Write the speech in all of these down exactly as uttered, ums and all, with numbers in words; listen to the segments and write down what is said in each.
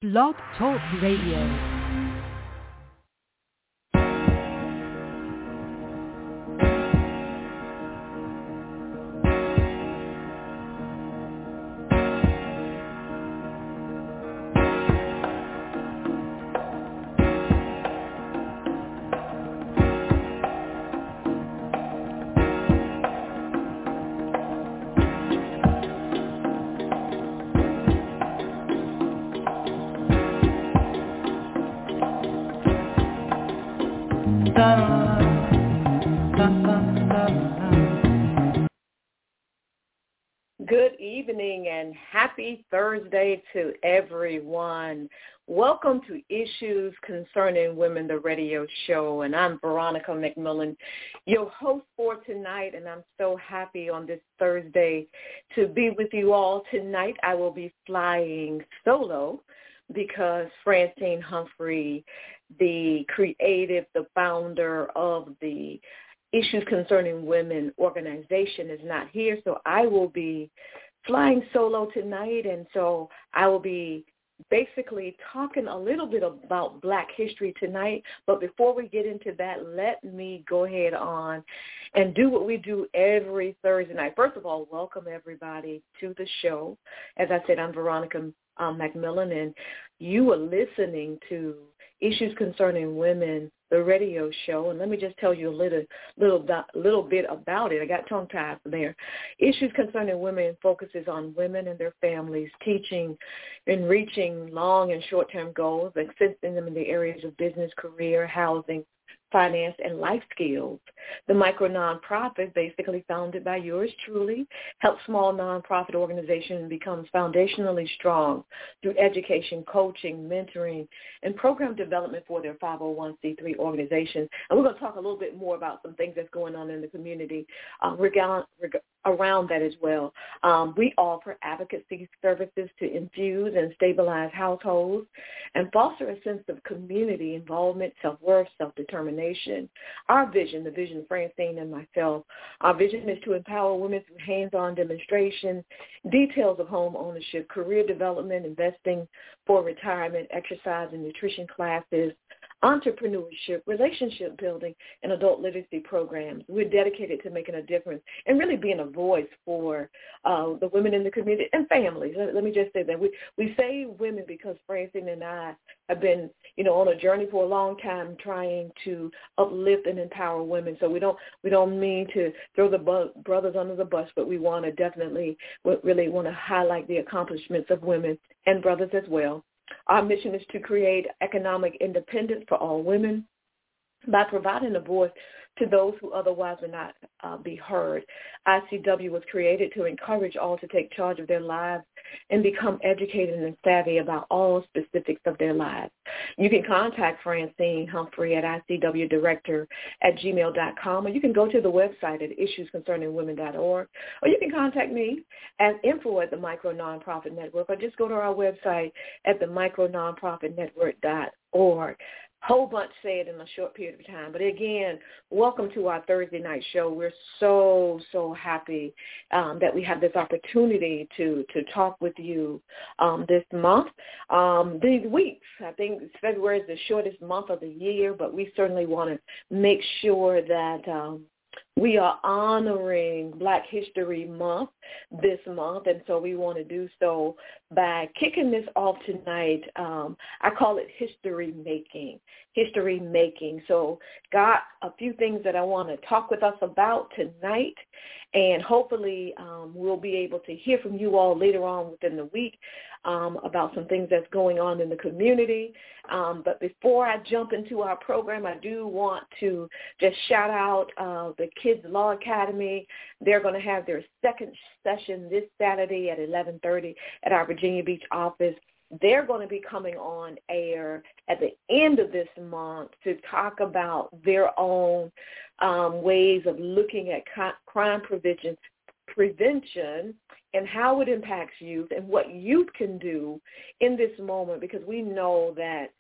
Blog Talk Radio. Good evening and happy Thursday to everyone. Welcome to Issues Concerning Women, the radio show, and I'm Veronica McMillan, your host for tonight, and I'm so happy on this Thursday to be with you all. Tonight I will be flying solo because Francine Humphrey, the creative, the founder of the Issues Concerning Women organization, is not here, so I will be flying solo tonight, and so I will be basically talking a little bit about Black history tonight. But before we get into that, let me go ahead on and do what we do every Thursday night. First of all, welcome everybody to the show. As I said, I'm Veronica um, McMillan, and you are listening to Issues Concerning Women, the radio show. And let me just tell you a little little little bit about it. I got tongue-tied there. Issues Concerning Women focuses on women and their families, teaching and reaching long and short-term goals, assisting them in the areas of business, career, housing, finance, and life skills. The micro nonprofit, basically founded by yours truly, helps small nonprofit organizations become foundationally strong through education, coaching, mentoring, and program development for their five oh one c three organizations. And we're going to talk a little bit more about some things that's going on in the community uh, regard, regard, around that as well. Um, we offer advocacy services to infuse and stabilize households and foster a sense of community involvement, self-worth, self-determination. Our vision, the vision of Francine and myself, our vision is to empower women through hands-on demonstration, details of home ownership, career development, investing for retirement, exercise and nutrition classes, entrepreneurship, relationship building, and adult literacy programs. We're dedicated to making a difference and really being a voice for uh, the women in the community and families. Let, let me just say that. We, we say women because Francine and I have been, you know, on a journey for a long time trying to uplift and empower women. So we don't we don't mean to throw the bu- brothers under the bus, but we want to definitely really want to highlight the accomplishments of women and brothers as well. Our mission is to create economic independence for all women by providing a voice to those who otherwise would not uh, be heard. I C W was created to encourage all to take charge of their lives and become educated and savvy about all specifics of their lives. You can contact Francine Humphrey at I C W director at gmail dot com, or you can go to the website at issues concerning women dot org, or you can contact me at info at the Micro Nonprofit Network, or just go to our website at the micro nonprofit network dot org. Whole bunch said in a short period of time. But again, welcome to our Thursday night show. We're so, so happy um, that we have this opportunity to, to talk with you um, this month. Um, these weeks, I think February is the shortest month of the year, but we certainly want to make sure that um, we are honoring Black History Month this month, and so we want to do so by kicking this off tonight. Um, I call it history making, history making. So got a few things that I want to talk with us about tonight, and hopefully um, we'll be able to hear from you all later on within the week um, about some things that's going on in the community. Um, but before I jump into our program, I do want to just shout out uh, the Kids Law Academy. They're going to have their second session this Saturday at eleven thirty at our Virginia Beach office. They're going to be coming on air at the end of this month to talk about their own um, ways of looking at crime prevention, prevention and how it impacts youth and what youth can do in this moment, because we know that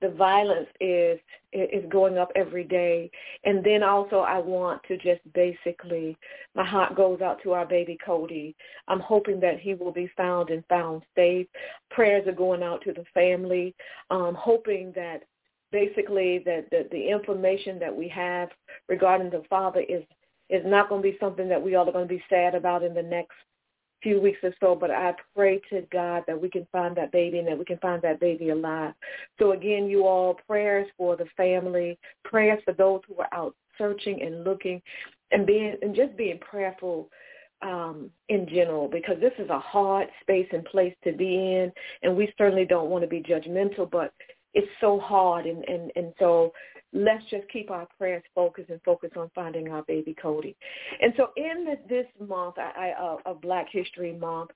the violence is is going up every day. And then also I want to just basically, my heart goes out to our baby Cody. I'm hoping that he will be found and found safe. Prayers are going out to the family, um, hoping that basically that the, the information that we have regarding the father is, is not going to be something that we all are going to be sad about in the next few weeks or so, but I pray to God that we can find that baby and that we can find that baby alive. So again, you all, prayers for the family, prayers for those who are out searching and looking, and being and just being prayerful um, in general, because this is a hard space and place to be in, and we certainly don't want to be judgmental, but it's so hard, and, and, and so let's just keep our prayers focused and focus on finding our baby Cody. And so in this, this month, I, I, uh, of Black History Month,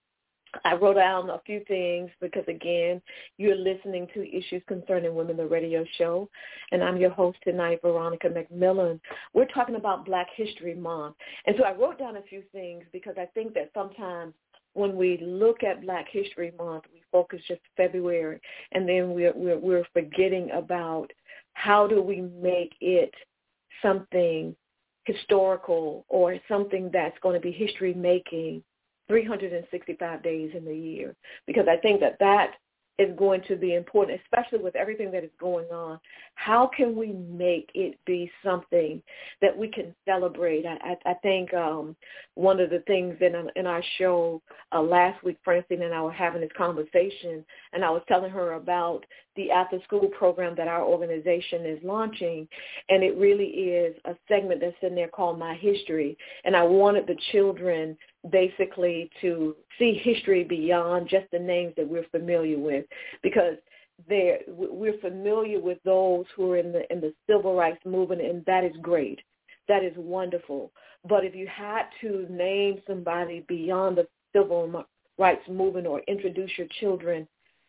I wrote down a few things because, again, you're listening to Issues Concerning Women, the radio show, and I'm your host tonight, Veronica McMillan. We're talking about Black History Month. And so I wrote down a few things because I think that sometimes when we look at Black History Month, we focus just February, and then we're, we're, we're forgetting about how do we make it something historical or something that's going to be history-making three hundred sixty-five days in the year, because I think that that is going to be important, especially with everything that is going on. How can we make it be something that we can celebrate? I, I, I think um, one of the things in, in our show uh, last week, Francine and I were having this conversation, and I was telling her about the after-school program that our organization is launching, and it really is a segment that's in there called My History, and I wanted the children basically to see history beyond just the names that we're familiar with, because they're, we're familiar with those who are in the in the civil rights movement, and that is great. That is wonderful. But if you had to name somebody beyond the civil rights movement or introduce your children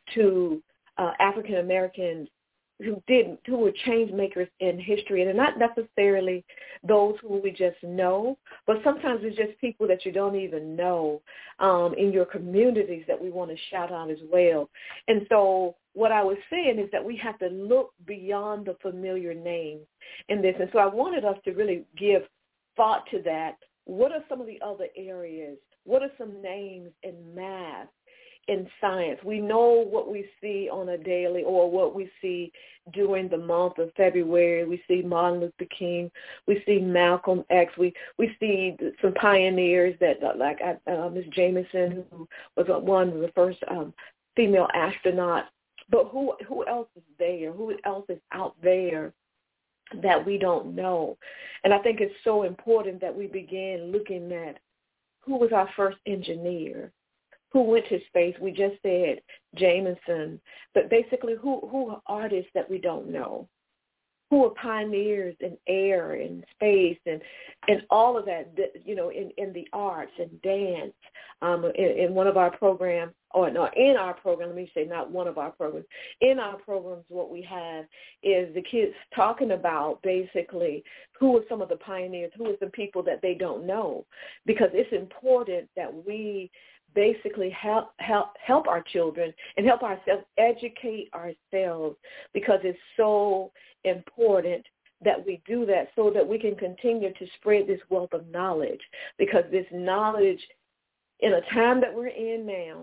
to uh, African Americans who did, who were change makers in history, and they're not necessarily those who we just know, but sometimes it's just people that you don't even know um, in your communities that we want to shout out as well. And so what I was saying is that we have to look beyond the familiar names in this. And so I wanted us to really give thought to that. What are some of the other areas? What are some names in math, in science? We know what we see on a daily, or what we see during the month of February. We see Martin Luther King. We see Malcolm X. We we see some pioneers that, like uh, Miz Jamison, who was one of the first um, female astronauts. But who who else is there? Who else is out there that we don't know? And I think it's so important that we begin looking at who was our first engineer, who went to space. We just said Jameson, but basically who, who are artists that we don't know, who are pioneers in air and space and, and all of that, you know, in, in the arts and dance. Um, in, in one of our programs, or no, in our program, let me say not one of our programs, in our programs what we have is the kids talking about basically who are some of the pioneers, who are some people that they don't know, because it's important that we basically help help help our children and help ourselves educate ourselves, because it's so important that we do that so that we can continue to spread this wealth of knowledge, because this knowledge in a time that we're in now,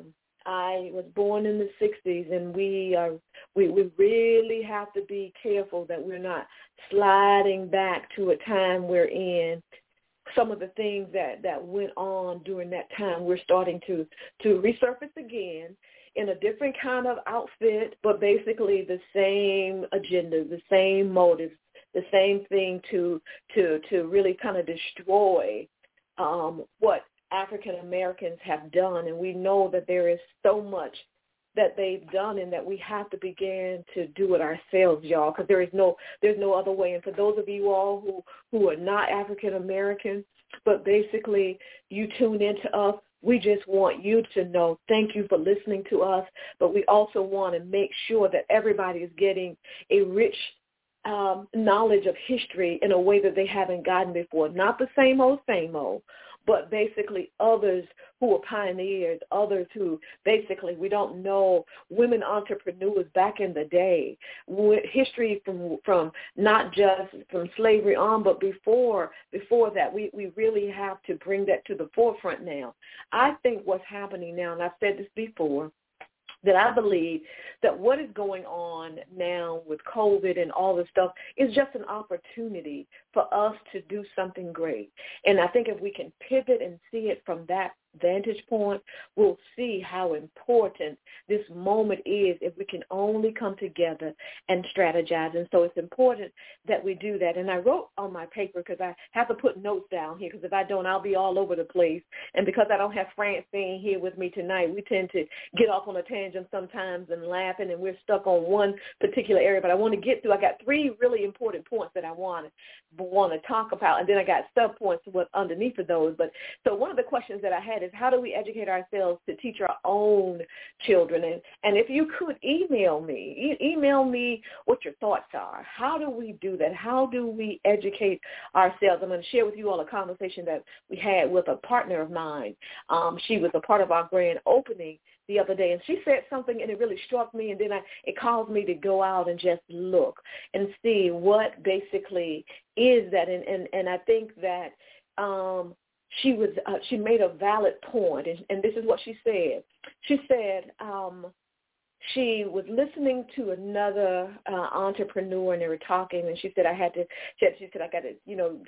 I was born in the sixties, and we are we, we really have to be careful that we're not sliding back to a time we're in. Some of the things that, that went on during that time, we're starting to, to resurface again in a different kind of outfit, but basically the same agenda, the same motives, the same thing to to to really kind of destroy um, what African Americans have done. And we know that there is so much that they've done, and that we have to begin to do it ourselves, y'all, because there is no there's no other way. And for those of you all who, who are not African American, but basically you tune into us, we just want you to know, thank you for listening to us, but we also want to make sure that everybody is getting a rich um, knowledge of history in a way that they haven't gotten before. Not the same old, same old, but basically others who are pioneers, others who basically, we don't know, women entrepreneurs back in the day, history from from not just from slavery on, but before before that, we, we really have to bring that to the forefront now. I think what's happening now, and I've said this before, that I believe that what is going on now with COVID and all this stuff is just an opportunity for us to do something great. And I think if we can pivot and see it from that vantage point, we'll see how important this moment is if we can only come together and strategize. And so it's important that we do that. And I wrote on my paper, because I have to put notes down here, because if I don't, I'll be all over the place. And because I don't have Francine here with me tonight, we tend to get off on a tangent sometimes and laughing, and we're stuck on one particular area. But I want to get through. I got three really important points that I want to want to talk about, and then I got sub points underneath of those. But so one of the questions that I had is, how do we educate ourselves to teach our own children? And, and if you could email me, e- email me what your thoughts are. How do we do that? How do we educate ourselves? I'm going to share with you all a conversation that we had with a partner of mine. Um, she was a part of our grand opening the other day, and she said something, and it really struck me, and then I, it caused me to go out and just look and see what basically is that. And, and, and I think that um, she was uh, she made a valid point, and, and this is what she said. She said um, she was listening to another uh, entrepreneur, and they were talking, and she said, I had to, she said, she said I got to, you know,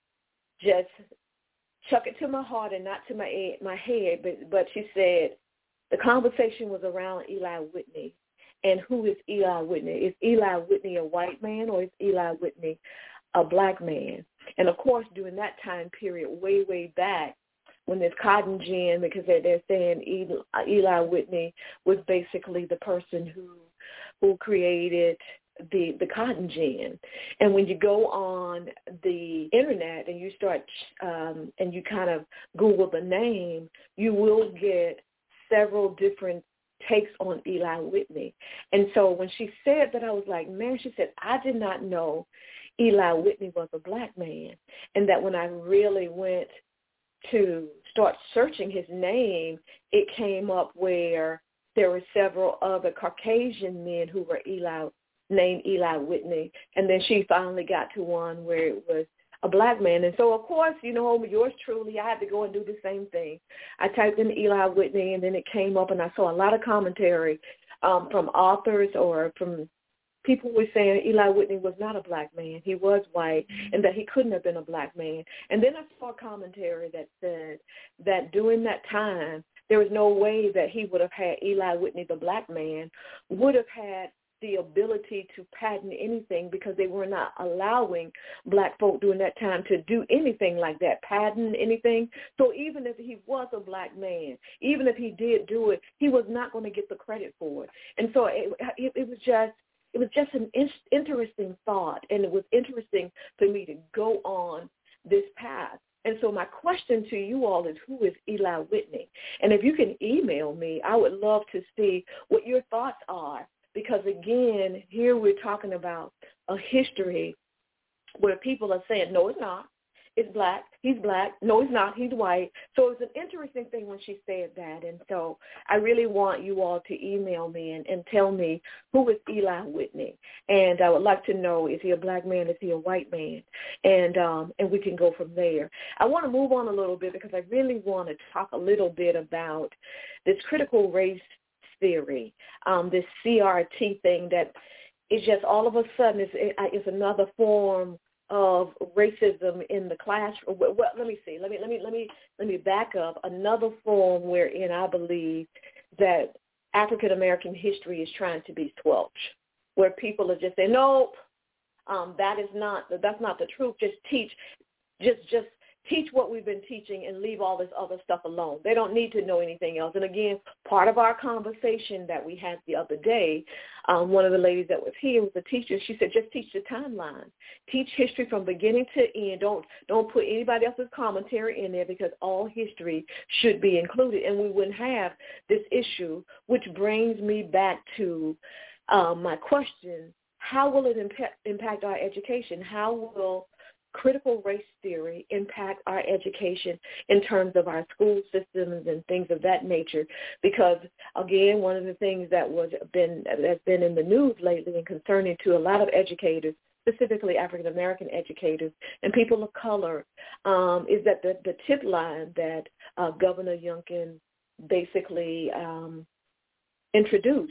just chuck it to my heart and not to my my head, but, but she said, the conversation was around Eli Whitney. And who is Eli Whitney? Is Eli Whitney a white man, or is Eli Whitney a black man? And, of course, during that time period, way, way back, when there's cotton gin, because they're, they're saying Eli, Eli Whitney was basically the person who who created the the cotton gin. And when you go on the Internet and you start um, and you kind of Google the name, you will get several different takes on Eli Whitney. And so when she said that, I was like, man, she said, I did not know Eli Whitney was a black man. And that when I really went to start searching his name, it came up where there were several other Caucasian men who were Eli, named Eli Whitney. And then she finally got to one where it was a black man. And so, of course, you know, yours truly, I had to go and do the same thing. I typed in Eli Whitney, and then it came up, and I saw a lot of commentary um, from authors or from people who were saying Eli Whitney was not a black man. He was white, and that he couldn't have been a black man. And then I saw a commentary that said that during that time, there was no way that he would have had, Eli Whitney, the black man, would have had the ability to patent anything, because they were not allowing black folk during that time to do anything like that, patent anything. So even if he was a black man, even if he did do it, he was not going to get the credit for it. And so it, it, it was just it was just an in- interesting thought, and it was interesting for me to go on this path. And so my question to you all is, who is Eli Whitney? And if you can email me, I would love to see what your thoughts are. Because, again, here we're talking about a history where people are saying, no, it's not. It's black. He's black. No, he's not. He's white. So it's an interesting thing when she said that. And so I really want you all to email me and, and tell me, who is Eli Whitney? And I would like to know, is he a black man? Is he a white man? And um, and we can go from there. I want to move on a little bit, because I really want to talk a little bit about this critical race theory, um, this C R T thing that is just all of a sudden is is another form of racism in the classroom. Well, let me see. Let me let me let me let me back up. Another form wherein I believe that African American history is trying to be squelched, where people are just saying, nope, um, that is not that's not the truth. Just teach, just just. teach what we've been teaching and leave all this other stuff alone. They don't need to know anything else. And again, part of our conversation that we had the other day, um, one of the ladies that was here was a teacher. She said, just teach the timeline. Teach history from beginning to end. Don't don't put anybody else's commentary in there, because all history should be included, and we wouldn't have this issue, which brings me back to um, my question: how will it impact, impact our education? How will critical race theory impact our education in terms of our school systems and things of that nature? Because, again, one of the things that was been that's been in the news lately and concerning to a lot of educators, specifically African-American educators and people of color, um, is that the, the tip line that uh, Governor Youngkin basically um, introduced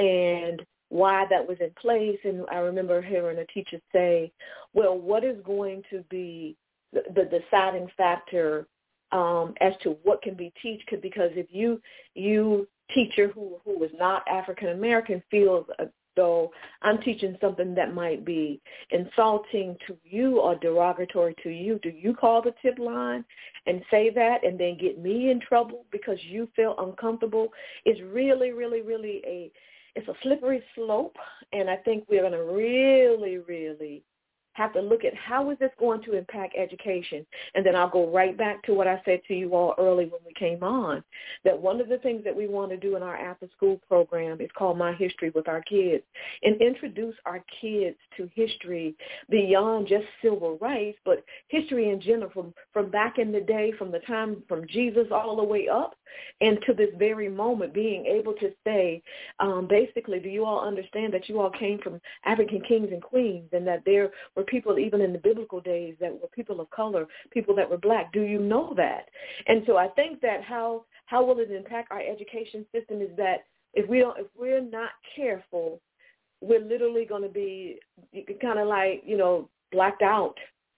and why that was in place. And I remember hearing a teacher say, well, what is going to be the, the deciding factor um, as to what can be taught? Because if you, you teacher who, who is not African-American feels uh, though I'm teaching something that might be insulting to you or derogatory to you, do you call the tip line and say that and then get me in trouble because you feel uncomfortable? It's really, really, really a, it's a slippery slope, and I think we're going to really, really have to look at how is this going to impact education. And then I'll go right back to what I said to you all early when we came on, that one of the things that we want to do in our after-school program is called My History with our kids, and introduce our kids to history beyond just civil rights, but history in general, from, from back in the day, from the time from Jesus all the way up, and to this very moment, being able to say, um, basically, do you all understand that you all came from African kings and queens, and that there were people even in the biblical days that were people of color, people that were black? Do you know that? And so I think that how how will it impact our education system is that if we don't, if we're not careful, we're literally going to be kind of like, you know, blacked out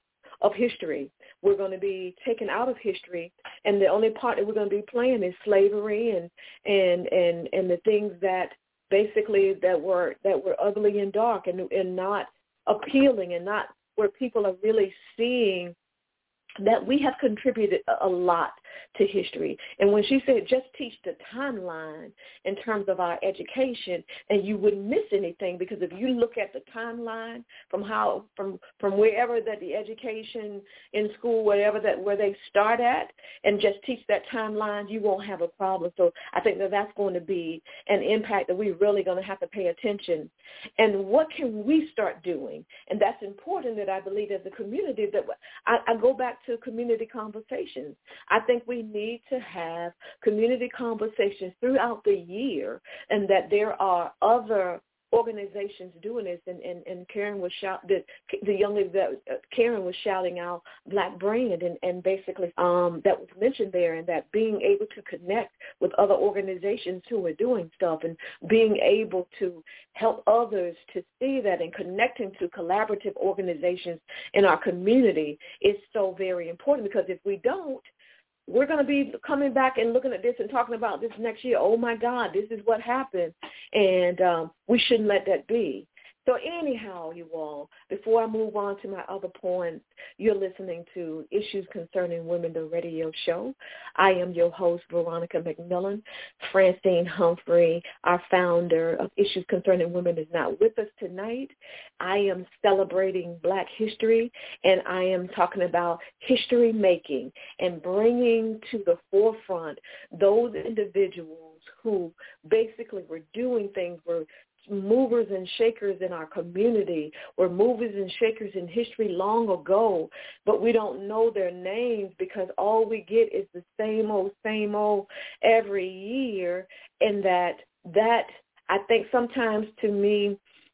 of history. We're going to be taken out of history, and the only part that we're going to be playing is slavery and and and and the things that basically that were that were ugly and dark and and not appealing, and not where people are really seeing that we have contributed a lot to history. And when she said just teach the timeline in terms of our education, and you wouldn't miss anything, because if you look at the timeline from how from from wherever that the education in school, whatever that where they start at, and just teach that timeline, you won't have a problem. So I think that that's going to be an impact that we're really going to have to pay attention. And what can we start doing? And that's important, that I believe as a community, that I, I go back to community conversations. I think we need to have community conversations throughout the year, and that there are other organizations doing this. And, and, and Karen was shout the the young lady that uh, Karen was shouting out Black Brand, and, and basically um, that was mentioned there, and that being able to connect with other organizations who are doing stuff, and being able to help others to see that, and connecting to collaborative organizations in our community is so very important. Because if we don't, we're going to be coming back and looking at this and talking about this next year. Oh, my God, this is what happened. And um, we shouldn't let that be. So anyhow, you all, before I move on to my other points, you're listening to Issues Concerning Women, the radio show. I am your host, Veronica McMillan. Francine Humphrey, our founder of Issues Concerning Women, is not with us tonight. I am celebrating Black history, and I am talking about history making and bringing to the forefront those individuals who basically were doing things, were movers and shakers in our community, were movers and shakers in history long ago, but we don't know their names because all we get is the same old, same old every year. And that, that I think sometimes to me,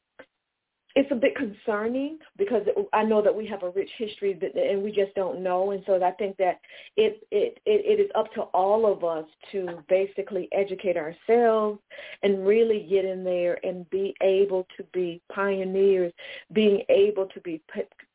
it's a bit concerning, because I know that we have a rich history and we just don't know. And so I think that it, it, it is up to all of us to basically educate ourselves and really get in there and be able to be pioneers, being able to be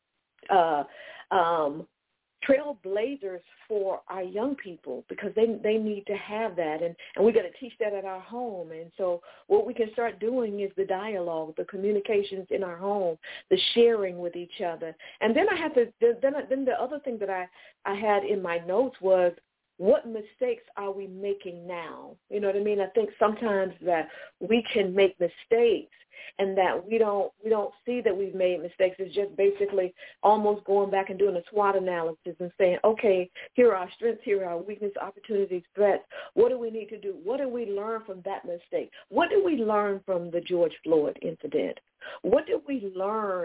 uh, um, trailblazers for our young people, because they they need to have that, and, and we got to teach that at our home. And so what we can start doing is the dialogue, the communications in our home, the sharing with each other. And then I have to then then the other thing that I, I had in my notes was, what mistakes are we making now? You know what I mean? I think sometimes that we can make mistakes, and that we don't we don't see that we've made mistakes. It's just basically almost going back and doing a SWOT analysis and saying, okay, here are our strengths, here are our weaknesses, opportunities, threats. What do we need to do? What do we learn from that mistake? What do we learn from the George Floyd incident? What did we learn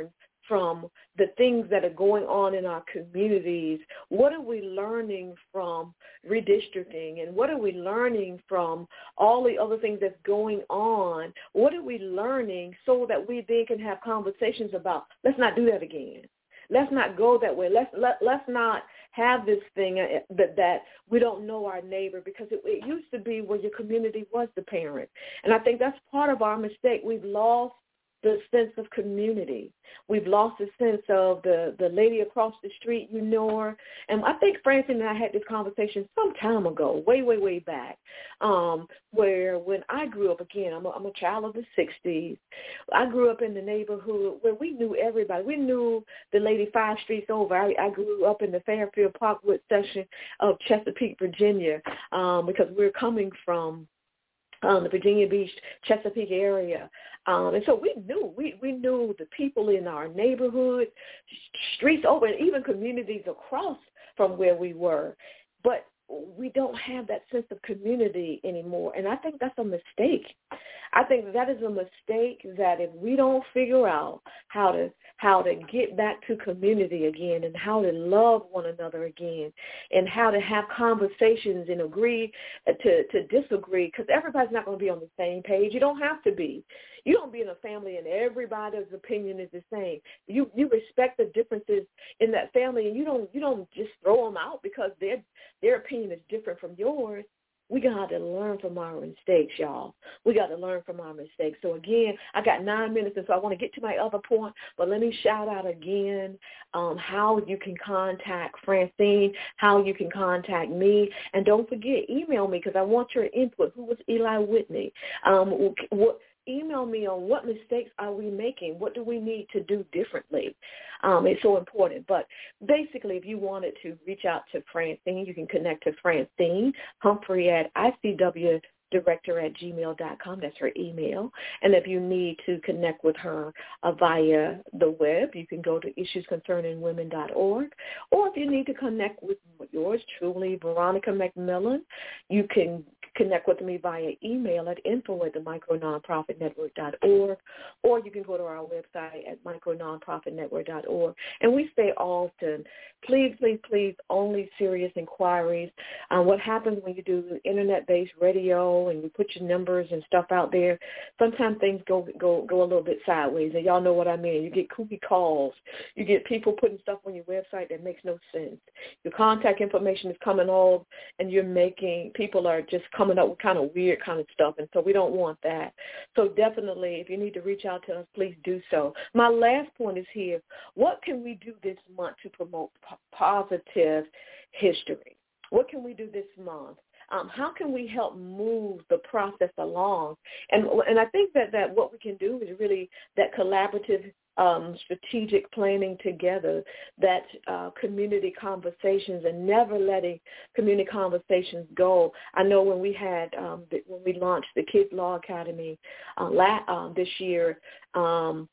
from the things that are going on in our communities? What are we learning from redistricting? And what are we learning from all the other things that's going on? What are we learning so that we then can have conversations about, let's not do that again. Let's not go that way. Let's let, let's not have this thing that, that we don't know our neighbor, because it, it used to be where your community was the parent. And I think that's part of our mistake. We've lost the sense of community. We've lost the sense of the, the lady across the street, you know her. And I think Francine and I had this conversation some time ago, way, way, way back, um, where when I grew up, again, I'm a, I'm a child of the sixties. I grew up in the neighborhood where we knew everybody. We knew the lady five streets over. I, I grew up in the Fairfield Parkwood section of Chesapeake, Virginia, um, because we're coming from Um, the Virginia Beach, Chesapeake area. Um, and so we knew, we, we knew the people in our neighborhood, streets over, and even communities across from where we were. But we don't have that sense of community anymore. And I think that's a mistake. I think that is a mistake, that if we don't figure out how to how to get back to community again, and how to love one another again, and how to have conversations and agree to, to disagree, because everybody's not going to be on the same page. You don't have to be. You don't be in a family and everybody's opinion is the same. You you respect the differences in that family, and you don't you don't just throw them out because their their opinion is different from yours. We got to learn from our mistakes, y'all. We got to learn from our mistakes. So, again, I got nine minutes, and so I want to get to my other point, but let me shout out again um, how you can contact Francine, how you can contact me. And don't forget, email me, because I want your input. Who was Eli Whitney? Um, what Email me on what mistakes are we making? What do we need to do differently? Um, it's so important. But basically, if you wanted to reach out to Francine, you can connect to Francine Humphrey at I C W director at gmail dot com. That's her email. And if you need to connect with her uh, via the web, you can go to issues concerning women dot org. Or if you need to connect with yours truly, Veronica McMillan, you can connect with me via email at info at the micro nonprofit network dot org, or you can go to our website at micro nonprofit network dot org. And we say often, please, please, please, only serious inquiries. Um, what happens when you do internet-based radio and you put your numbers and stuff out there, sometimes things go go go a little bit sideways, and y'all know what I mean. You get kooky calls. You get people putting stuff on your website that makes no sense. Your contact information is coming off, and you're making, people are just coming up with kind of weird kind of stuff, and so we don't want that. So definitely, if you need to reach out to us, please do so. My last point is here. What can we do this month to promote p- positive history? What can we do this month? Um, how can we help move the process along? And and I think that, that what we can do is really that collaborative um, strategic planning together, that uh, community conversations, and never letting community conversations go. I know when we had, um, the, when we launched the Kids Law Academy uh, la- um, this year, um,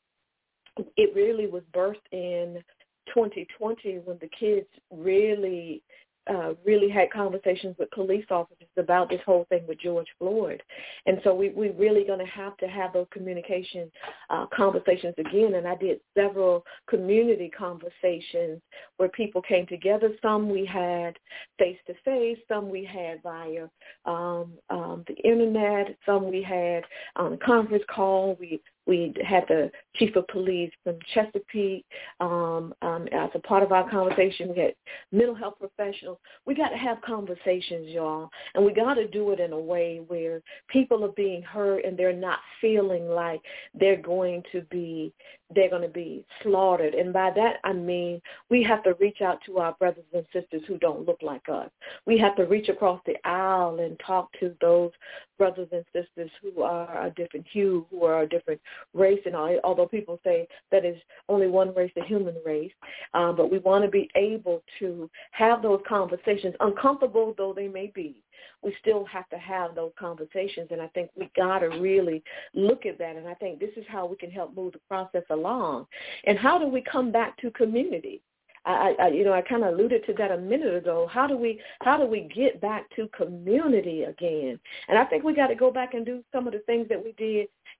it really was birthed in twenty twenty when the kids really Uh, really had conversations with police officers about this whole thing with George Floyd. And so we, we're really going to have to have those communication uh, conversations again. And I did several community conversations where people came together. Some we had face-to-face, some we had via um, um, the Internet, some we had on a conference call. We We had the chief of police from Chesapeake um, um, as a part of our conversation. We had mental health professionals. We got to have conversations, y'all, and we got to do it in a way where people are being heard and they're not feeling like they're going to be they're going to be slaughtered. And by that I mean we have to reach out to our brothers and sisters who don't look like us. We have to reach across the aisle and talk to those brothers and sisters who are a different hue, who are a different race. And although people say that is only one race, the human race, um, but we want to be able to have those conversations, uncomfortable though they may be. We still have to have those conversations, and I think we got to really look at that, and I think this is how we can help move the process along. And how do we come back to community? I, I you know, I kind of alluded to that a minute ago. How do we how do we get back to community again? And I think we got to go back and do some of the things that we did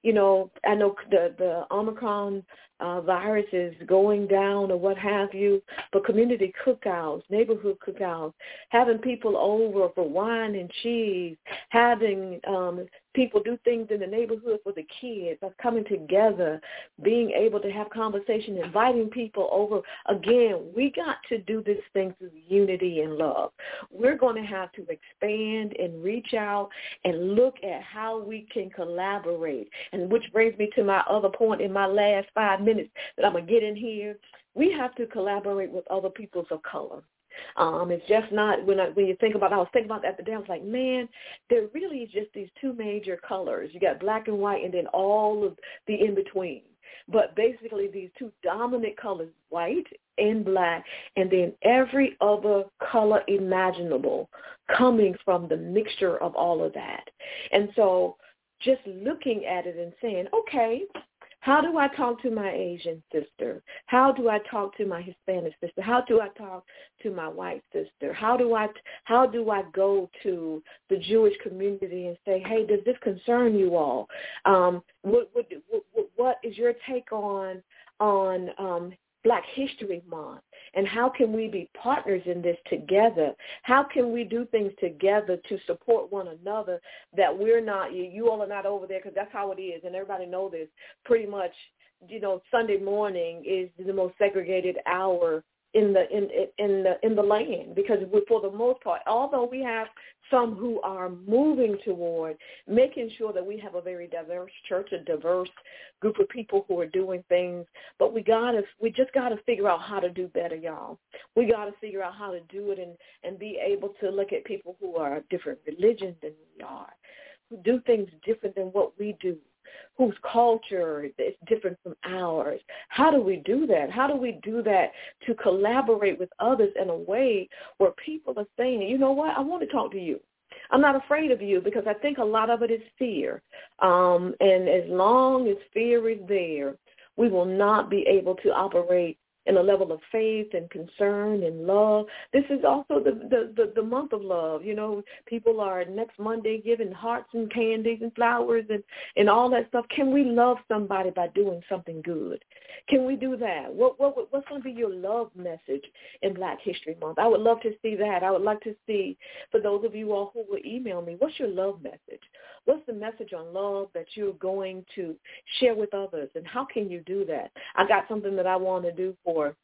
you know, I know the, the Omicron uh, virus is going down or what have you, but community cookouts, neighborhood cookouts, having people over for wine and cheese, having um, people do things in the neighborhood for the kids, us coming together, being able to have conversation, inviting people over. Again, we got to do this thing through unity and love. We're going to have to expand and reach out and look at how we can collaborate. And which brings me to my other point in my last five minutes that I'm going to get in here. We have to collaborate with other peoples of color. Um, it's just not, when I, when you think about, I was thinking about that the other day, I was like, man, there really is just these two major colors. You got black and white and then all of the in-between. But basically these two dominant colors, white and black, and then every other color imaginable coming from the mixture of all of that. And so just looking at it and saying, okay, how do I talk to my Asian sister? How do I talk to my Hispanic sister? How do I talk to my white sister? How do I how do I go to the Jewish community and say, hey, does this concern you all? Um, what, what, what, what is your take on on um, Black History Month? And how can we be partners in this together? How can we do things together to support one another, that we're not, you, you all are not over there, because that's how it is, and everybody knows this. Pretty much, you know, Sunday morning is the most segregated hour in the in in the in the land, because we, for the most part, although we have some who are moving toward making sure that we have a very diverse church, a diverse group of people who are doing things, but we gotta we just gotta figure out how to do better, y'all. We gotta figure out how to do it and and be able to look at people who are different religions than we are, who do things different than what we do, whose culture is different from ours. How do we do that? How do we do that to collaborate with others in a way where people are saying, you know what, I want to talk to you. I'm not afraid of you, because I think a lot of it is fear. Um, and as long as fear is there, we will not be able to operate in a level of faith and concern and love. This is also the, the, the, the month of love. You know, people are next Monday giving hearts and candies and flowers and, and all that stuff. Can we love somebody by doing something good? Can we do that? What, what What's going to be your love message in Black History Month? I would love to see that. I would like to see, for those of you all who will email me, what's your love message? What's the message on love that you're going to share with others, and how can you do that? I got something that I want to do for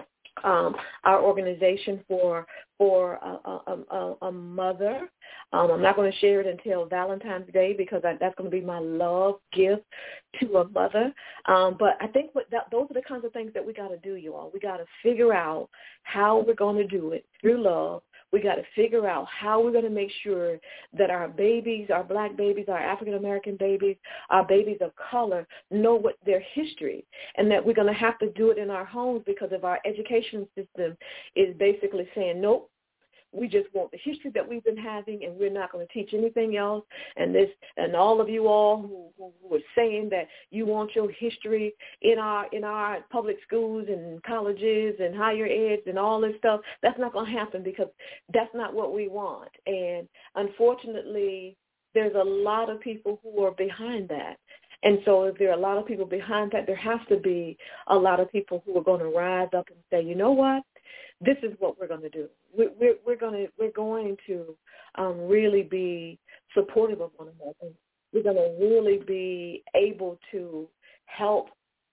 um, our organization for for a, a, a, a mother. Um, I'm not going to share it until Valentine's Day, because I, that's going to be my love gift to a mother. Um, but I think what that, those are the kinds of things that we got to do, you all. We got to figure out how we're going to do it through love. We got to figure out how we're going to make sure that our babies, our Black babies, our African-American babies, our babies of color know what their history, and that we're going to have to do it in our homes, because if our education system is basically saying, nope, we just want the history that we've been having, and we're not going to teach anything else. And this, and all of you all who, who, who are saying that you want your history in our in our public schools and colleges and higher eds and all this stuff, that's not going to happen, because that's not what we want. And unfortunately, there's a lot of people who are behind that. And so if there are a lot of people behind that, there has to be a lot of people who are going to rise up and say, you know what? This is what we're going to do. We're, we're, we're going to we're going to um, really be supportive of one another. We're going to really be able to help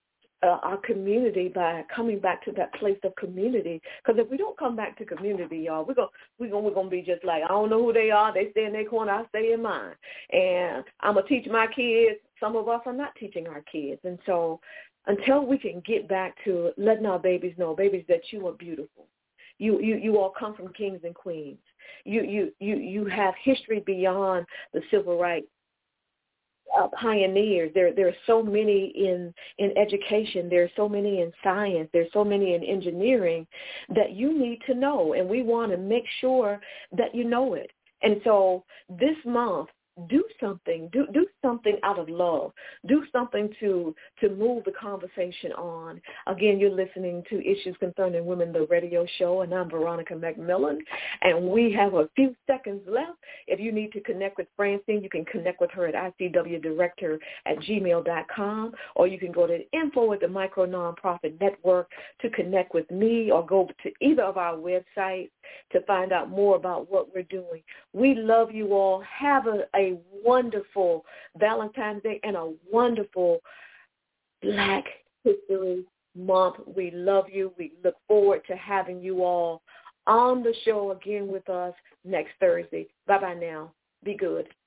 uh, our community by coming back to that place of community. Because if we don't come back to community, y'all, we're going we're going we're going to be just like, I don't know who they are. They stay in their corner. I stay in mine. And I'm gonna teach my kids. Some of us are not teaching our kids, and so until we can get back to letting our babies know, babies, that you are beautiful. You, you you all come from kings and queens. You you you you have history beyond the civil rights uh, pioneers. There there are so many in in education. There are so many in science. There's so many in engineering that you need to know, and we want to make sure that you know it. And so this month, do something. Do do something out of love. Do something to to move the conversation on. Again, you're listening to Issues Concerning Women, the radio show, and I'm Veronica McMillan. And we have a few seconds left. If you need to connect with Francine, you can connect with her at I C W director at gmail dot com, or you can go to info at the Micro Nonprofit Network to connect with me, or go to either of our websites to find out more about what we're doing. We love you all. Have a, a wonderful Valentine's Day and a wonderful Black History Month. We love you. We look forward to having you all on the show again with us next Thursday. Bye-bye now. Be good.